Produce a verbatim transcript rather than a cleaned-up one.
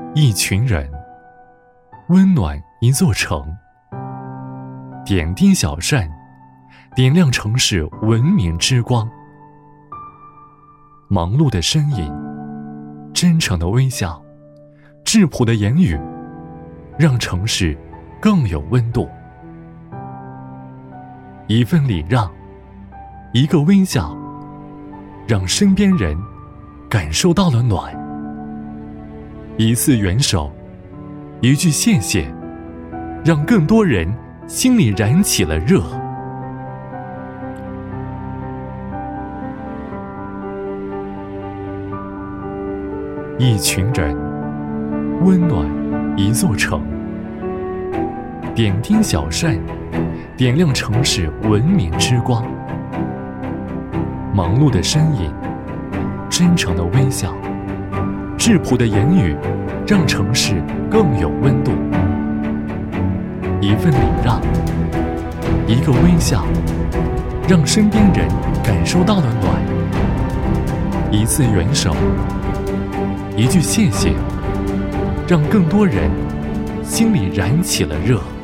一群人，温暖一座城。点滴小善，点亮城市文明之光。忙碌的身影，真诚的微笑，质朴的言语，让城市更有温度。一份礼让，一个微笑，让身边人感受到了暖。一次援手，一句谢谢，让更多人心里燃起了热。一群人，温暖一座城。点滴小善，点亮城市文明之光。忙碌的身影，真诚的微笑，质朴的言语，让城市更有温度。一份礼让，一个微笑，让身边人感受到了暖。一次援手，一句谢谢，让更多人心里燃起了热。